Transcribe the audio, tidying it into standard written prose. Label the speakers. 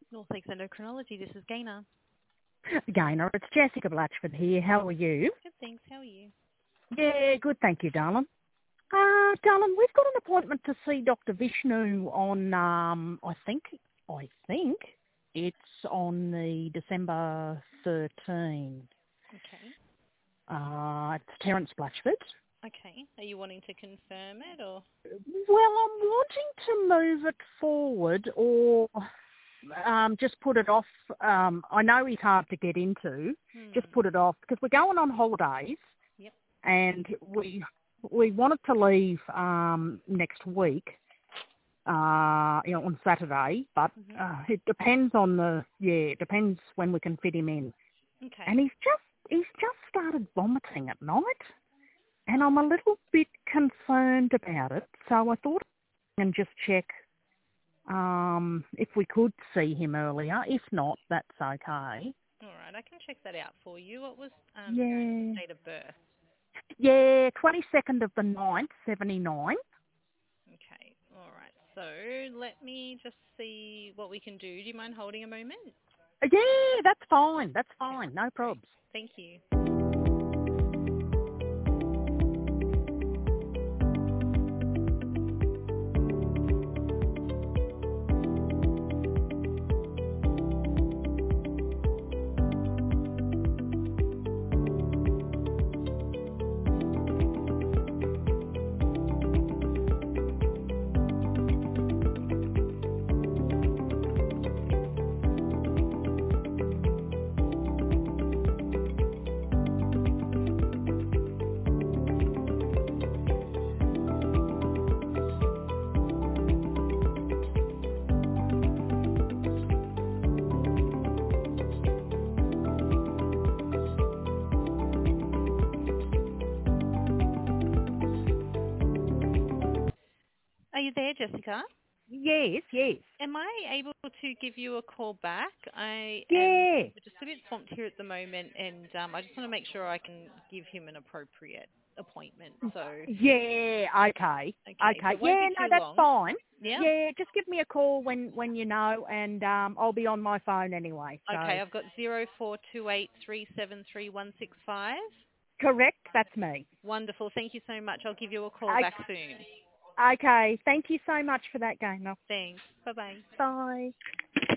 Speaker 1: North Lakes Endocrinology, this is Gaynor.
Speaker 2: Gaynor, it's Jessica Blatchford here. How are you?
Speaker 1: Good, thanks. How are you?
Speaker 2: Yeah, good, thank you, darling. Darling, we've got an appointment to see Dr. Vishnu on, I think it's on the December 13.
Speaker 1: Okay.
Speaker 2: It's Terence Blatchford.
Speaker 1: Okay. Are you wanting to confirm it or?
Speaker 2: Well, I'm wanting to move it forward or just put it off. I know he's hard to get into. Just put it off because we're going on holidays.
Speaker 1: Yep.
Speaker 2: And we wanted to leave next week, on Saturday, but it depends on it depends when we can fit him in.
Speaker 1: Okay.
Speaker 2: And he's just started vomiting at night, and I'm a little bit concerned about it. So I thought and just check if we could see him earlier. If not, that's okay.
Speaker 1: All right. I can check that out for you. What was
Speaker 2: Yeah.
Speaker 1: date of birth?
Speaker 2: Yeah, 22nd of the 9th, 79.
Speaker 1: Okay. All right. So let me just see what we can do. Do you mind holding a moment?
Speaker 2: Yeah, that's fine. That's fine. No probs.
Speaker 1: Thank you. Are you there, Jessica?
Speaker 2: Yes, yes.
Speaker 1: Am I able to give you a call back? I
Speaker 2: Yeah.
Speaker 1: am just a bit swamped here at the moment, and I just want to make sure I can give him an appropriate appointment. So,
Speaker 2: Yeah, okay.
Speaker 1: so it won't
Speaker 2: Yeah,
Speaker 1: be
Speaker 2: no,
Speaker 1: too
Speaker 2: that's
Speaker 1: long.
Speaker 2: fine.
Speaker 1: Yeah.
Speaker 2: Yeah, just give me a call when you know, and I'll be on my phone anyway. So.
Speaker 1: Okay, I've got 0428373165.
Speaker 2: Correct, that's me.
Speaker 1: Wonderful. Thank you so much. I'll give you a call back soon.
Speaker 2: Okay, thank you so much for that, Gaynor.
Speaker 1: Thanks. Bye-bye.
Speaker 2: Bye.